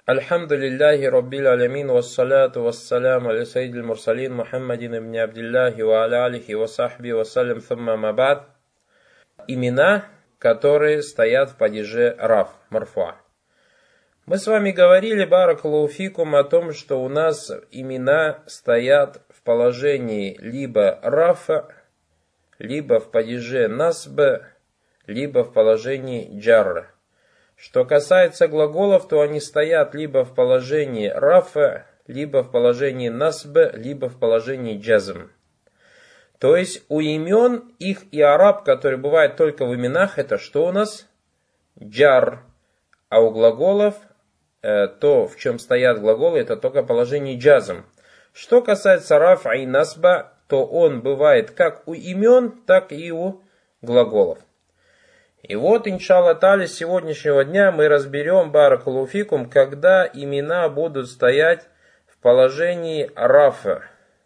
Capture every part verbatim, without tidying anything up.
Альхамдулиллахи Раббил Алямин, вассаляту вассаляму аля сайдил мурсалин Мухаммадин ибн Абдиллахи ва аля алихи ва сахби вассалям thumma мабад. Имена, которые стоят в падеже раф, марфуа. Мы с вами говорили, баракаллаху фикум, о том, что у нас имена стоят в положении либо рафа, либо в падеже насб, либо в положении джарра. Что касается глаголов, то они стоят либо в положении рафа, либо в положении насб, либо в положении джазм. То есть у имен их и араб, который бывает только в именах, это что у нас? Джар. А у глаголов, то, в чем стоят глаголы, это только положение джазм. Что касается рафа и насба, то он бывает как у имен, так и у глаголов. И вот, иншаллах та'аля, с сегодняшнего дня мы разберем, баракаллаху фикум, когда имена будут стоять в положении рафа.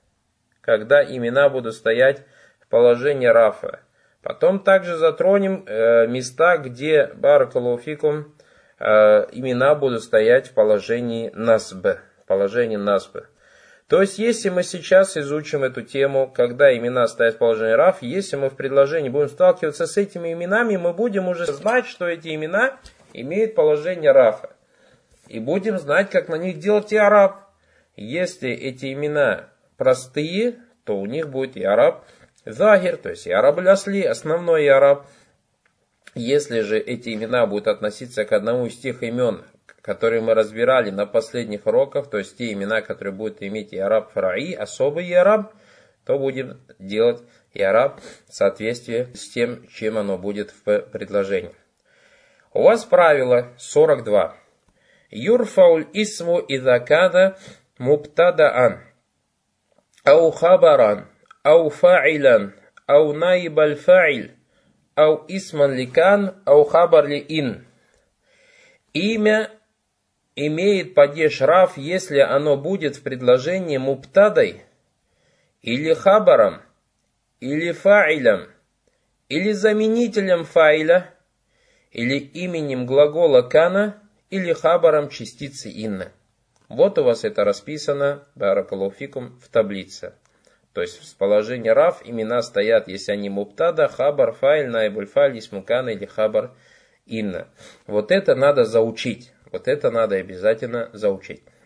Когда имена будут стоять в положении рафа. Потом также затронем э, места, где, баракаллаху фикум, э, имена будут стоять в положении насб. В положении насб. То есть, если мы сейчас изучим эту тему, когда имена стоят в положении раф, если мы в предложении будем сталкиваться с этими именами, мы будем уже знать, что эти имена имеют положение рафа. И будем знать, как на них делать иараб. Если эти имена простые, то у них будет иараб захир, то есть иараб аль-асли, основной иараб. Если же эти имена будут относиться к одному из тех имен, которые мы разбирали на последних уроках, то есть те имена, которые будут иметь иараб фараи, особый иараб, то будем делать иараб в соответствии с тем, чем оно будет в предложении. У вас правило сорок два. Юрфауль исму идакада мубтадаан, ау хабаран, ау фа'iлян, ау наибаль фа'иль, ау исман ликан, ау хабар ли ин. Имя имеет падеж раф, если оно будет в предложении мубтадой, или хабаром, или фаилем, или заменителем фаиля, или именем глагола кана, или хабаром частицы инна. Вот у вас это расписано, баракаллаху фикум, в таблице. То есть в положении раф имена стоят, если они мубтада, хабар, фаиль, наибуль фаиль, исму кана или хабар инна. Вот это надо заучить. Вот это надо обязательно заучить.